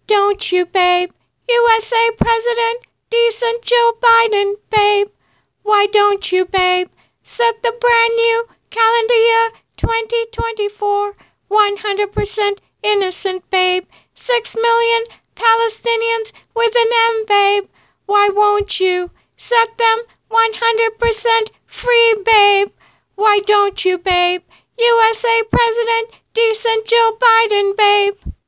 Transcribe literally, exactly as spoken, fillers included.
don't you, babe? U S A President, decent Joe Biden, babe. Why don't you, babe? Set the brand new calendar year twenty twenty-four, one hundred percent innocent, babe. Six million Palestinians with an M, babe. Why won't you set them one hundred percent free, babe? Why don't you, babe? U S A President, decent Joe Biden, babe.